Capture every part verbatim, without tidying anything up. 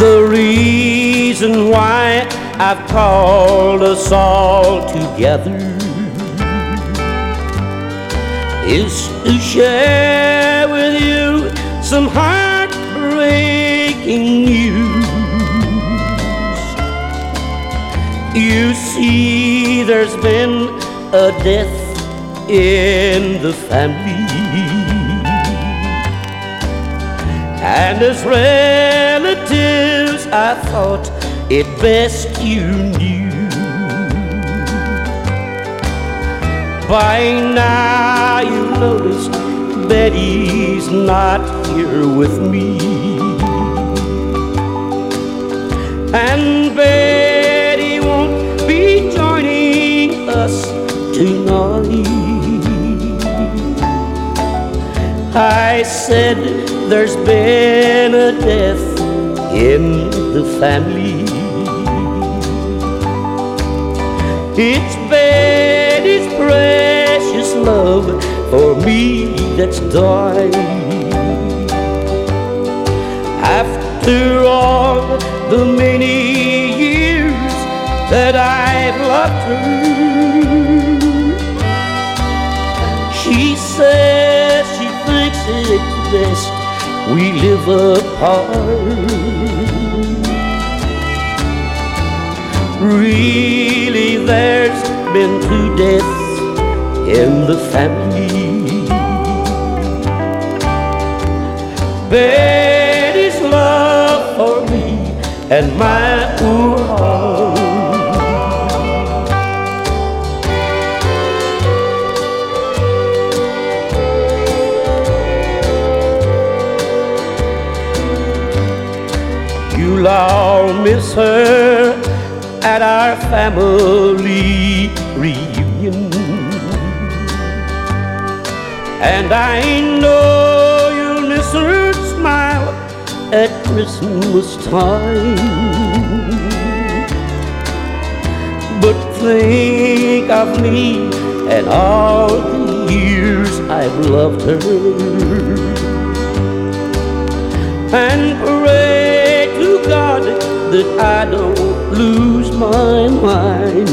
The reason why I've called us all together is to share with you some heartbreaking news. You see, there's been a death in the family, and as relatives I thought it best you knew. By now you noticed Betty's not here with me, and Betty won't be joining us tonight. I said there's been a death in the family. It's Betty's precious love for me that's died. After all the many years that I've loved her, she says she thinks it's best we live apart. Really, there's been two deaths in the family. Betty's love for me and my poor heart. You'll all miss her at our family reunion, and I know you'll miss her smile at Christmas time. But think of me and all the years I've loved her, and pray to God that I don't lose my mind.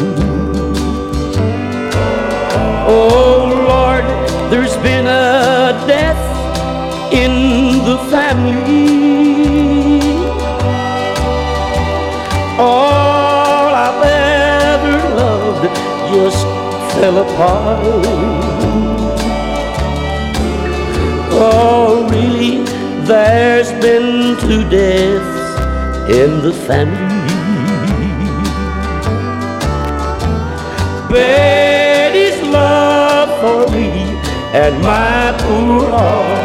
Oh Lord, there's been a death in the family. All I've ever loved just fell apart. Oh really, there's been two deaths in the family. Betty's love for me and my poor heart.